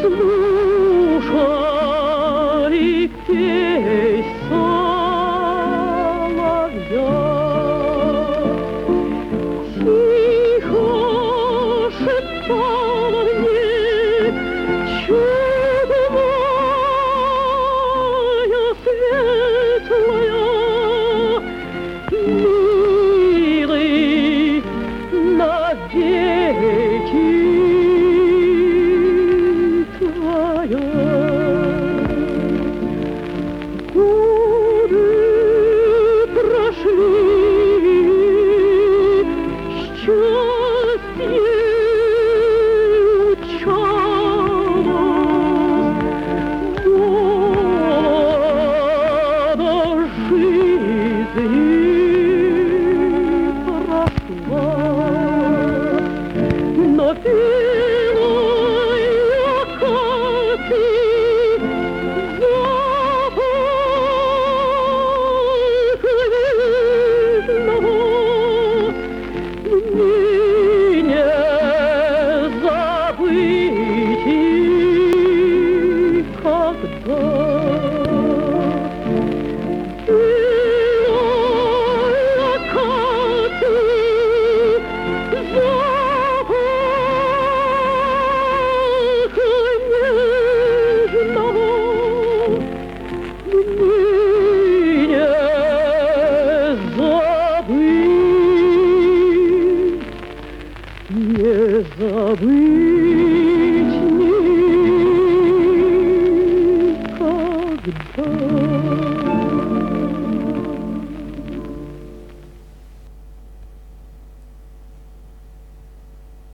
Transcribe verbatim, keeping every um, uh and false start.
слушай песнь соловья. Тихо шептала мне чудная светлая, милый навеки твоя. Годы прошли, счастье учалось, молодость жизни прошла, но белой акации запах нежного мне не забыть никогда. Белой акации запах нежного мне не забыть, не забыть.